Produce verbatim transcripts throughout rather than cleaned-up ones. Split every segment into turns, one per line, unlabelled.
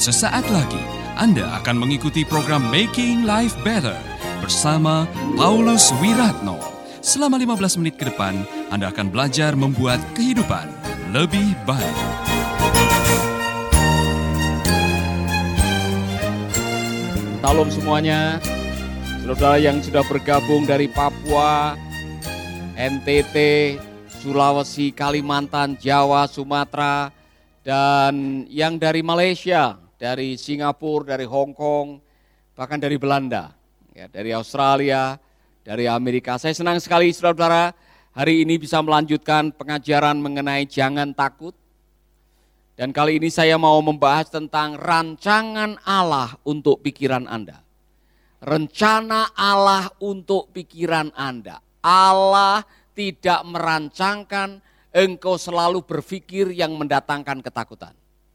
Sesaat lagi Anda akan mengikuti program Making Life Better bersama Paulus Wiratno. Selama lima belas menit ke depan, Anda akan belajar membuat kehidupan lebih baik.
Salam semuanya, saudara yang sudah bergabung dari Papua, N T T, Sulawesi, Kalimantan, Jawa, Sumatera, dan yang dari Malaysia, dari Singapura, dari Hong Kong, bahkan dari Belanda, ya, dari Australia, dari Amerika. Saya senang sekali saudara-saudara hari ini bisa melanjutkan pengajaran mengenai jangan takut. Dan kali ini saya mau membahas tentang rancangan Allah untuk pikiran Anda. Rencana Allah untuk pikiran Anda. Allah tidak merancangkan engkau selalu berpikir yang mendatangkan ketakutan.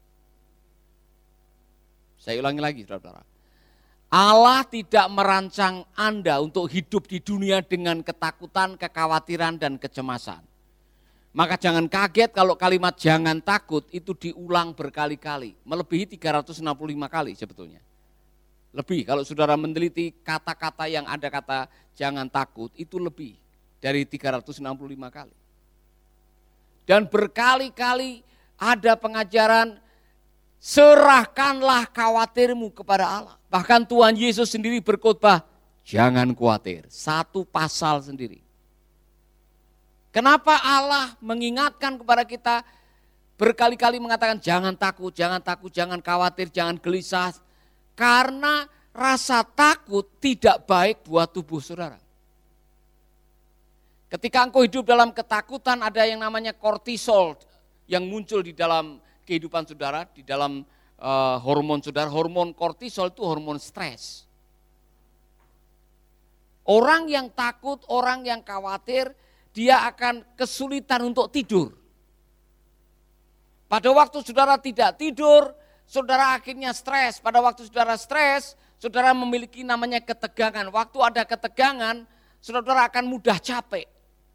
Saya ulangi lagi, saudara-saudara. Allah tidak merancang Anda untuk hidup di dunia dengan ketakutan, kekhawatiran, dan kecemasan. Maka jangan kaget kalau kalimat jangan takut itu diulang berkali-kali. Melebihi tiga ratus enam puluh lima kali sebetulnya. Lebih, kalau saudara meneliti kata-kata yang ada kata jangan takut itu lebih dari tiga ratus enam puluh lima kali. Dan berkali-kali ada pengajaran serahkanlah khawatirmu kepada Allah. Bahkan Tuhan Yesus sendiri berkhotbah, jangan khawatir. Satu pasal sendiri. Kenapa Allah mengingatkan kepada kita berkali-kali mengatakan jangan takut, jangan takut, jangan khawatir, jangan gelisah. Karena rasa takut tidak baik buat tubuh saudara. Ketika engkau hidup dalam ketakutan ada yang namanya kortisol yang muncul di dalam kehidupan saudara, di dalam uh, hormon saudara. Hormon kortisol itu hormon stres. Orang yang takut, orang yang khawatir, dia akan kesulitan untuk tidur. Pada waktu saudara tidak tidur, saudara akhirnya stres. Pada waktu saudara stres, saudara memiliki namanya ketegangan. Waktu ada ketegangan, saudara akan mudah capek.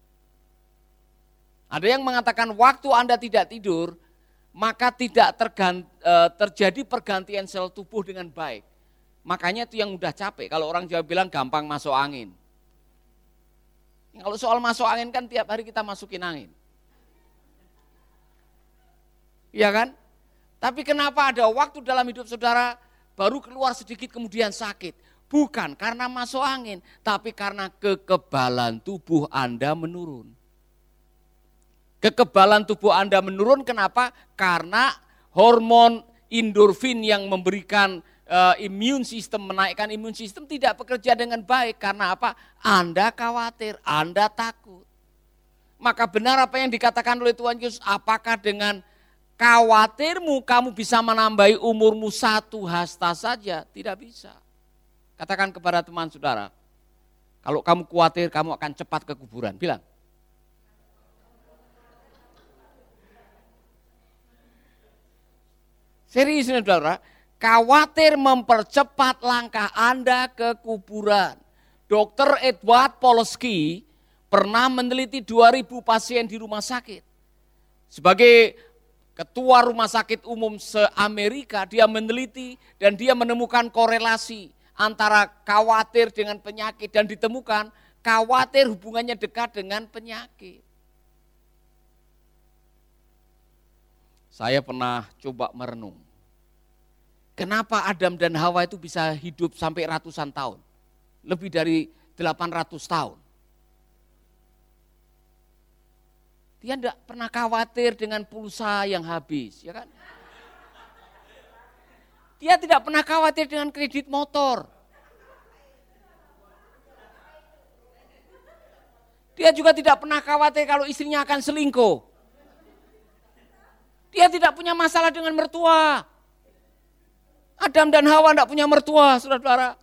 Ada yang mengatakan waktu Anda tidak tidur, maka tidak tergan, terjadi pergantian sel tubuh dengan baik. Makanya itu yang mudah capek. Kalau orang Jawa bilang gampang masuk angin. Kalau soal masuk angin kan tiap hari kita masukin angin. Iya kan? Tapi kenapa ada waktu dalam hidup saudara baru keluar sedikit kemudian sakit? Bukan karena masuk angin, tapi karena kekebalan tubuh Anda menurun. Kekebalan tubuh Anda menurun kenapa? Karena hormon endorfin yang memberikan uh, imun sistem, menaikkan imun sistem tidak bekerja dengan baik. Karena apa? Anda khawatir, Anda takut. Maka benar apa yang dikatakan oleh Tuhan Yesus, apakah dengan khawatirmu kamu bisa menambahi umurmu satu hasta saja? Tidak bisa. Katakan kepada teman saudara, kalau kamu khawatir kamu akan cepat ke kuburan. Bilang. Serius saudara, khawatir mempercepat langkah Anda ke kuburan. dokter Edward Polsky pernah meneliti dua ribu pasien di rumah sakit. Sebagai ketua rumah sakit umum se-Amerika, dia meneliti dan dia menemukan korelasi antara khawatir dengan penyakit dan ditemukan khawatir hubungannya dekat dengan penyakit. Saya pernah coba merenung. Kenapa Adam dan Hawa itu bisa hidup sampai ratusan tahun? Lebih dari delapan ratus tahun. Dia tidak pernah khawatir dengan pulsa yang habis, ya kan? Dia tidak pernah khawatir dengan kredit motor. Dia juga tidak pernah khawatir kalau istrinya akan selingkuh. Dia tidak punya masalah dengan mertua. Adam dan Hawa tidak punya mertua, saudara-saudara.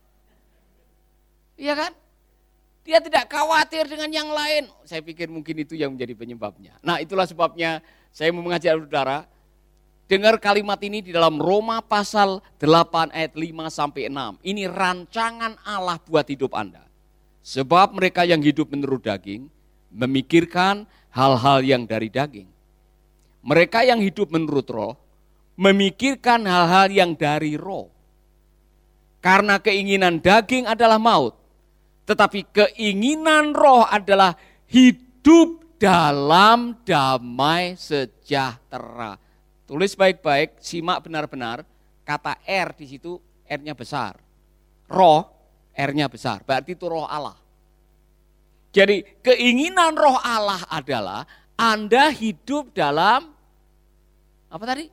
Iya kan? Dia tidak khawatir dengan yang lain. Saya pikir mungkin itu yang menjadi penyebabnya. Nah itulah sebabnya saya mau mengajak saudara. Dengar kalimat ini di dalam Roma pasal delapan ayat lima sampai enam. Ini rancangan Allah buat hidup Anda. Sebab mereka yang hidup menurut daging memikirkan hal-hal yang dari daging. Mereka yang hidup menurut roh memikirkan hal-hal yang dari roh. Karena keinginan daging adalah maut, tetapi keinginan roh adalah hidup dalam damai sejahtera. Tulis baik-baik, simak benar-benar, kata R di situ R-nya besar. Roh, R-nya besar, berarti itu roh Allah. Jadi keinginan roh Allah adalah Anda hidup dalam, apa tadi?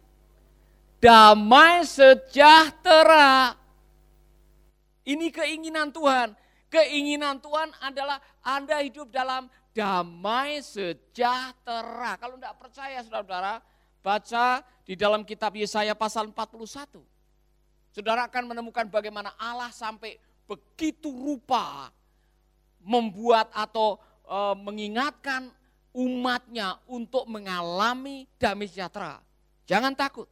Damai sejahtera. Ini keinginan Tuhan. Keinginan Tuhan adalah Anda hidup dalam damai sejahtera. Kalau tidak percaya saudara-saudara, baca di dalam kitab Yesaya pasal empat puluh satu. Saudara akan menemukan bagaimana Allah sampai begitu rupa membuat atau e, mengingatkan umatnya untuk mengalami damai sejahtera. Jangan takut.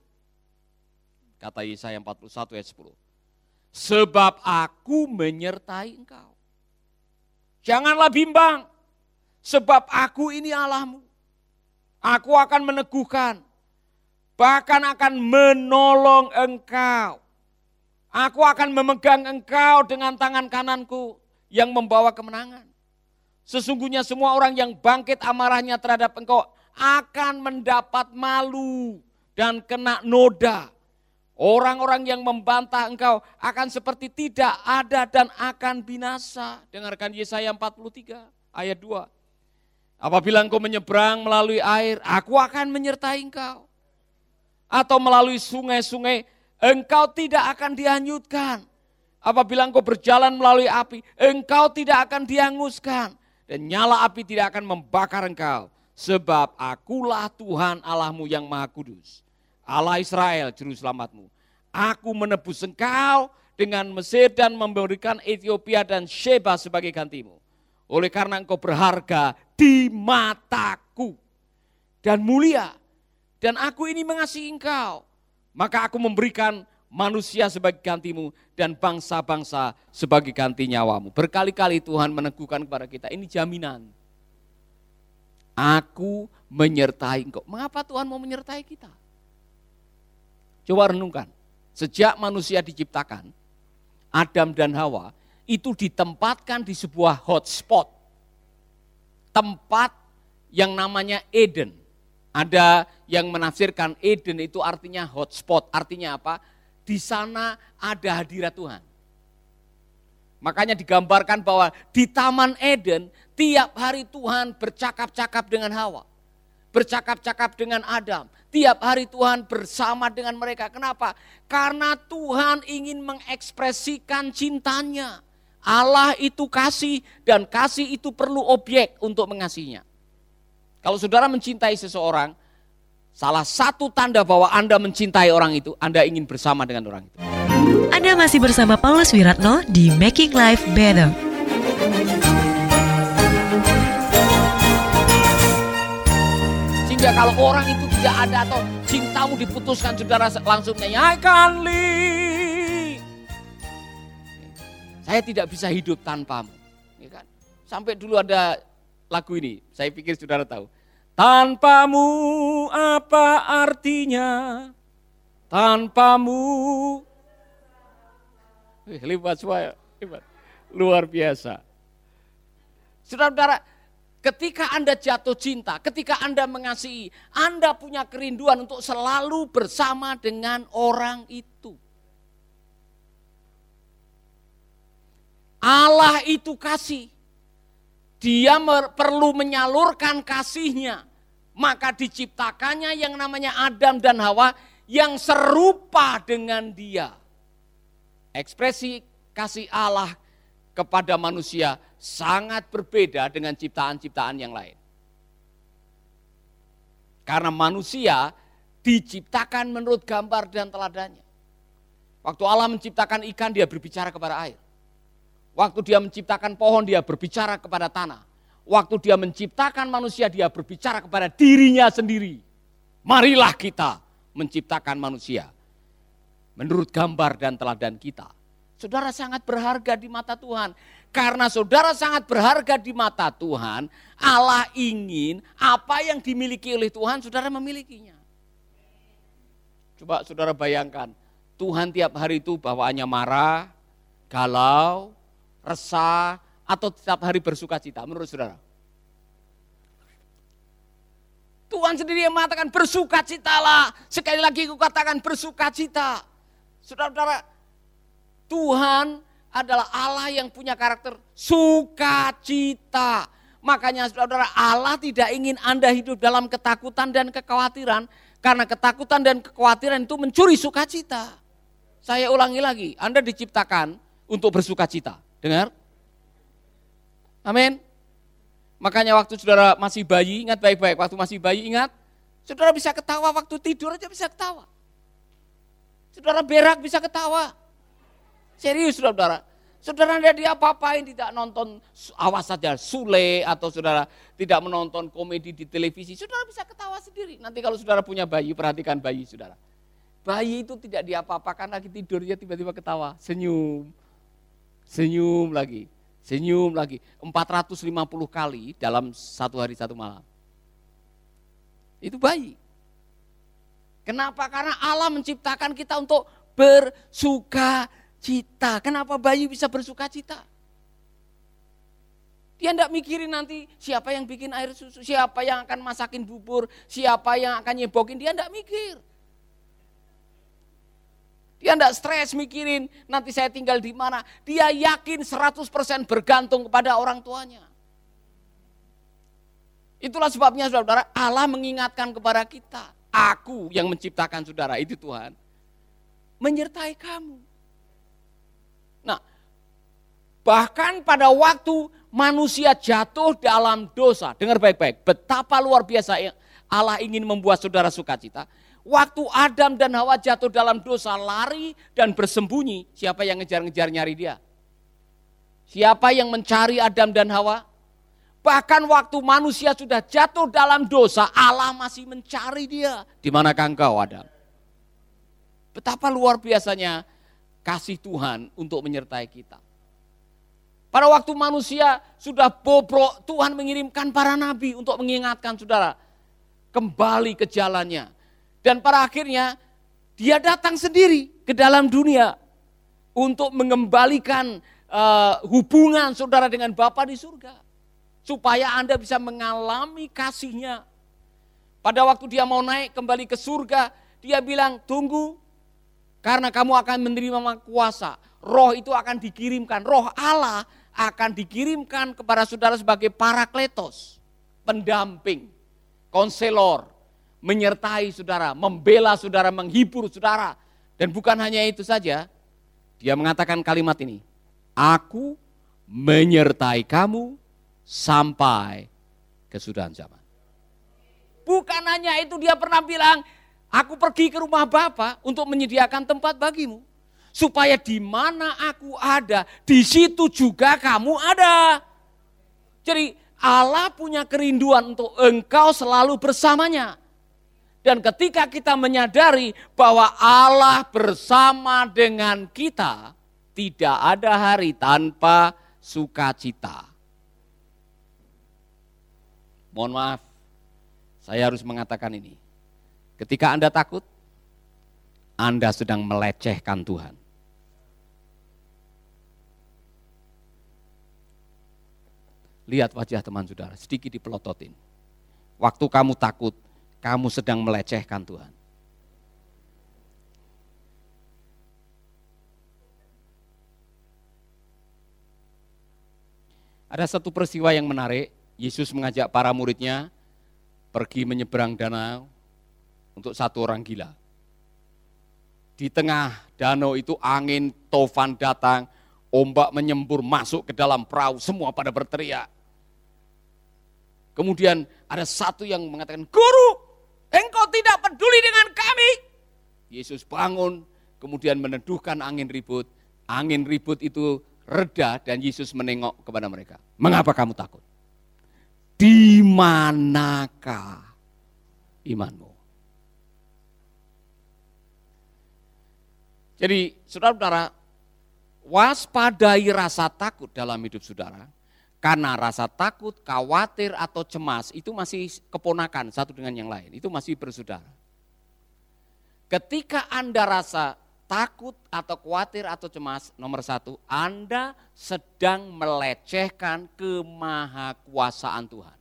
Kata Yesaya empat puluh satu ayat sepuluh. Sebab aku menyertai engkau. Janganlah bimbang. Sebab aku ini Allahmu. Aku akan meneguhkan. Bahkan akan menolong engkau. Aku akan memegang engkau dengan tangan kananku yang membawa kemenangan. Sesungguhnya semua orang yang bangkit amarahnya terhadap engkau akan mendapat malu dan kena noda. Orang-orang yang membantah engkau akan seperti tidak ada dan akan binasa. Dengarkan Yesaya empat puluh tiga ayat dua. Apabila engkau menyeberang melalui air, aku akan menyertai engkau. Atau melalui sungai-sungai, engkau tidak akan dihanyutkan. Apabila engkau berjalan melalui api, engkau tidak akan dihanguskan. Dan nyala api tidak akan membakar engkau. Sebab akulah Tuhan Allahmu yang Maha Kudus. Allah Israel, juru selamatmu. Aku menebus engkau dengan Mesir dan memberikan Ethiopia dan Sheba sebagai gantimu. Oleh karena engkau berharga di mataku dan mulia. Dan aku ini mengasihi engkau. Maka aku memberikan manusia sebagai gantimu dan bangsa-bangsa sebagai ganti nyawamu. Berkali-kali Tuhan meneguhkan kepada kita, ini jaminan. Aku menyertai engkau. Mengapa Tuhan mau menyertai kita? Coba renungkan, sejak manusia diciptakan, Adam dan Hawa itu ditempatkan di sebuah hotspot. Tempat yang namanya Eden. Ada yang menafsirkan Eden itu artinya hotspot, artinya apa? Di sana ada hadirat Tuhan. Makanya digambarkan bahwa di Taman Eden tiap hari Tuhan bercakap-cakap dengan Hawa. Bercakap-cakap dengan Adam. Tiap hari Tuhan bersama dengan mereka. Kenapa? Karena Tuhan ingin mengekspresikan cintanya. Allah itu kasih dan kasih itu perlu objek untuk mengasihinya. Kalau saudara mencintai seseorang, salah satu tanda bahwa Anda mencintai orang itu, Anda ingin bersama dengan orang itu.
Anda masih bersama Paulus Wiratno di Making Life Better.
Sehingga kalau orang itu tidak ada atau cintamu diputuskan, saudara langsung nyanyi, I can't live. Saya tidak bisa hidup tanpamu. Ya kan? Sampai dulu ada lagu ini, saya pikir saudara tahu. Tanpamu apa artinya? Tanpamu. Hebat semua, hebat. Luar biasa. Saudara-saudara, ketika Anda jatuh cinta, ketika Anda mengasihi, Anda punya kerinduan untuk selalu bersama dengan orang itu. Allah itu kasih. Dia perlu menyalurkan kasihnya. Maka diciptakannya yang namanya Adam dan Hawa yang serupa dengan dia. Ekspresi kasih Allah kepada manusia sangat berbeda dengan ciptaan-ciptaan yang lain. Karena manusia diciptakan menurut gambar dan teladannya. Waktu Allah menciptakan ikan, dia berbicara kepada air. Waktu dia menciptakan pohon, dia berbicara kepada tanah. Waktu dia menciptakan manusia, dia berbicara kepada dirinya sendiri. Marilah kita menciptakan manusia menurut gambar dan teladan kita. Saudara sangat berharga di mata Tuhan. Karena saudara sangat berharga di mata Tuhan, Allah ingin apa yang dimiliki oleh Tuhan, saudara memilikinya. Coba saudara bayangkan, Tuhan tiap hari itu bawaannya marah, galau, resah, atau tiap hari bersuka cita menurut saudara? Tuhan sendiri yang mengatakan bersukacitalah. Sekali lagi aku katakan bersukacita. Saudara-saudara, Tuhan adalah Allah yang punya karakter sukacita. Makanya saudara-saudara, Allah tidak ingin Anda hidup dalam ketakutan dan kekhawatiran. Karena ketakutan dan kekhawatiran itu mencuri sukacita. Saya ulangi lagi, Anda diciptakan untuk bersukacita. Dengar? Amin. Makanya waktu saudara masih bayi, ingat baik-baik. Waktu masih bayi ingat, saudara bisa ketawa waktu tidur aja bisa ketawa. Saudara berak bisa ketawa. Serius saudara. Saudara tidak diapa-apain, tidak nonton awas saja Sule atau saudara tidak menonton komedi di televisi. Saudara bisa ketawa sendiri. Nanti kalau saudara punya bayi, perhatikan bayi saudara. Bayi itu tidak diapa-apakan lagi tidurnya tiba-tiba ketawa. Senyum, senyum lagi. Senyum lagi, empat ratus lima puluh kali dalam satu hari satu malam. Itu bayi. Kenapa? Karena Allah menciptakan kita untuk bersuka cita. Kenapa bayi bisa bersuka cita? Dia tidak mikirin nanti siapa yang bikin air susu, siapa yang akan masakin bubur, siapa yang akan nyebokin, dia tidak mikir. Dia tidak stres mikirin nanti saya tinggal di mana. Dia yakin seratus persen bergantung kepada orang tuanya. Itulah sebabnya saudara, Allah mengingatkan kepada kita. Aku yang menciptakan saudara, itu Tuhan. Menyertai kamu. Nah, bahkan pada waktu manusia jatuh dalam dosa. Dengar baik-baik, betapa luar biasa Allah ingin membuat saudara sukacita. Waktu Adam dan Hawa jatuh dalam dosa, lari dan bersembunyi. Siapa yang ngejar-ngejar nyari dia? Siapa yang mencari Adam dan Hawa? Bahkan waktu manusia sudah jatuh dalam dosa, Allah masih mencari dia. Di manakah engkau, Adam? Betapa luar biasanya kasih Tuhan untuk menyertai kita. Pada waktu manusia sudah bobrok, Tuhan mengirimkan para nabi untuk mengingatkan saudara. Kembali ke jalannya. Dan pada akhirnya dia datang sendiri ke dalam dunia untuk mengembalikan uh, hubungan saudara dengan Bapa di surga. Supaya Anda bisa mengalami kasihnya. Pada waktu dia mau naik kembali ke surga, dia bilang tunggu karena kamu akan menerima kuasa. Roh itu akan dikirimkan, roh Allah akan dikirimkan kepada saudara sebagai parakletos, pendamping, konselor. Menyertai saudara, membela saudara, menghibur saudara. Dan bukan hanya itu saja, dia mengatakan kalimat ini, aku menyertai kamu sampai kesudahan zaman. Bukan hanya itu, dia pernah bilang, aku pergi ke rumah Bapa untuk menyediakan tempat bagimu. Supaya di mana aku ada, di situ juga kamu ada. Jadi Allah punya kerinduan untuk engkau selalu bersamanya. Dan ketika kita menyadari bahwa Allah bersama dengan kita, tidak ada hari tanpa sukacita. Mohon maaf, saya harus mengatakan ini. Ketika Anda takut, Anda sedang melecehkan Tuhan. Lihat wajah teman saudara, sedikit dipelototin. Waktu kamu takut, kamu sedang melecehkan Tuhan. Ada satu peristiwa yang menarik, Yesus mengajak para muridnya pergi menyeberang danau untuk satu orang gila. Di tengah danau itu angin tofan datang, ombak menyembur masuk ke dalam perahu, semua pada berteriak. Kemudian ada satu yang mengatakan, Guru, engkau tidak peduli dengan kami. Yesus bangun, kemudian meneduhkan angin ribut. Angin ribut itu reda dan Yesus menengok kepada mereka. Mengapa kamu takut? Di manakah imanmu? Jadi saudara-saudara, waspadai rasa takut dalam hidup saudara. Karena rasa takut, khawatir atau cemas itu masih keponakan satu dengan yang lain. Itu masih bersaudara. Ketika Anda rasa takut atau khawatir atau cemas, nomor satu, Anda sedang melecehkan kemahakuasaan Tuhan.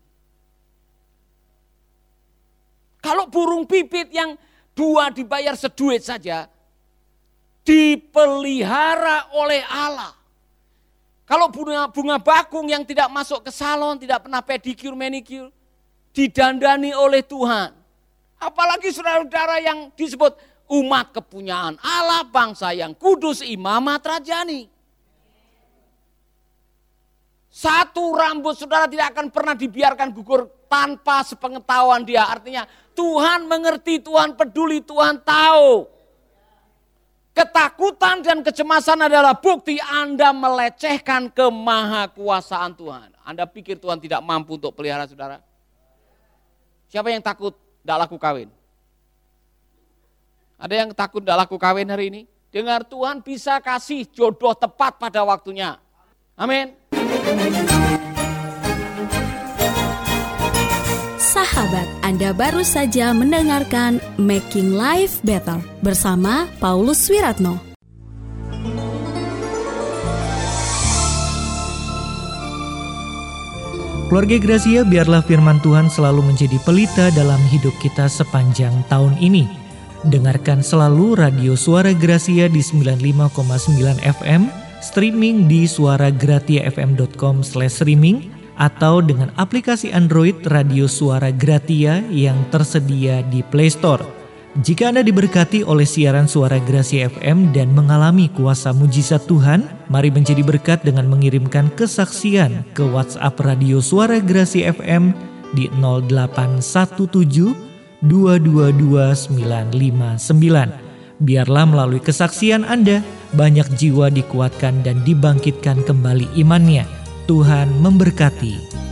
Kalau burung pipit yang dua dibayar seduit saja, dipelihara oleh Allah. Kalau bunga, bunga bakung yang tidak masuk ke salon, tidak pernah pedicure, manicure, didandani oleh Tuhan. Apalagi saudara-saudara yang disebut umat kepunyaan Allah, bangsa yang kudus, imamat rajani. Satu rambut saudara tidak akan pernah dibiarkan gugur tanpa sepengetahuan dia. Artinya Tuhan mengerti, Tuhan peduli, Tuhan tahu. Ketakutan dan kecemasan adalah bukti Anda melecehkan kemahakuasaan Tuhan. Anda pikir Tuhan tidak mampu untuk pelihara saudara? Siapa yang takut tidak laku kawin? Ada yang takut tidak laku kawin hari ini? Dengar, Tuhan bisa kasih jodoh tepat pada waktunya. Amin.
Sahabat, Anda baru saja mendengarkan Making Life Better bersama Paulus Wiratno.
Keluarga Gracia, biarlah firman Tuhan selalu menjadi pelita dalam hidup kita sepanjang tahun ini. Dengarkan selalu Radio Suara Gracia di sembilan puluh lima koma sembilan F M, streaming di suaragratiafm dot com slash streaming, atau dengan aplikasi Android Radio Suara Gratia yang tersedia di Play Store. Jika Anda diberkati oleh siaran Suara Gracia F M dan mengalami kuasa mujizat Tuhan, mari menjadi berkat dengan mengirimkan kesaksian ke WhatsApp Radio Suara Gracia F M di nol delapan satu tujuh dua dua dua sembilan lima sembilan. Biarlah melalui kesaksian Anda, banyak jiwa dikuatkan dan dibangkitkan kembali imannya. Tuhan memberkati.